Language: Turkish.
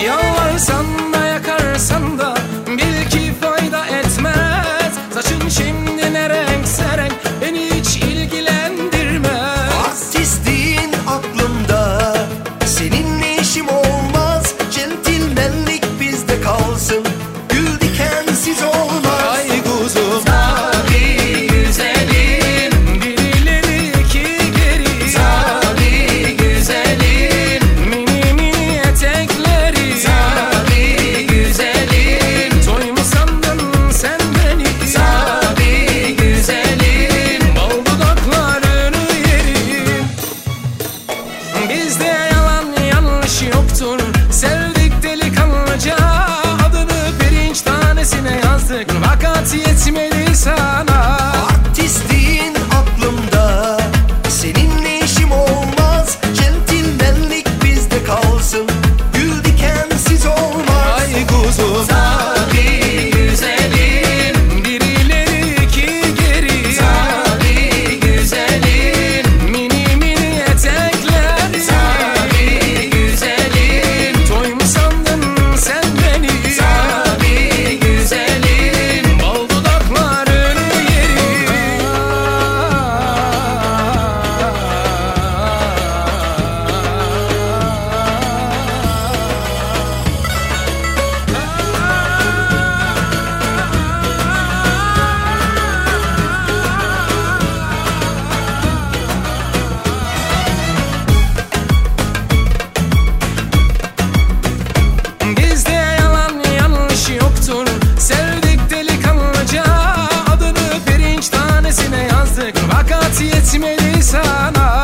Yalvarsan da yakarsan da bil ki fayda etmez. Saçın şimdi ne renkse renk beni hiç ilgilendirmez. Artistliğin aklımda, seninle işim olmaz. Centilmenlik bizde kalsın, gül dikensiz olmaz. Ay kuzum Tabii güzelim, birileri ki geri. tabii güzelim, Mini mini etekleri. tabii güzelim, Toy mu sandın sen beni? tabii güzelim. Bal dudaklarını yerim. Bizde yalan yanlış yoktur. Sevdik delikanlıca, adını pirinç tanesine yazdık, fakat yetmedi sana. Artistliğin aklımda, seninle işim olmaz. Centilmenlik bizde kalsın, gül dikensiz olmaz. Ay kuzum Tabii güzelim, birileri ki geri. tabii güzelim, Mini mini etekler. tabii güzelim, Toy mu sandın sen beni? tabii güzelim. Bal dudaklarını yerim. Bizde yalan yanlış yoktur. Sevdik delikanlıca, adını pirinç tanesine yazdık, fakat yetmedi sana.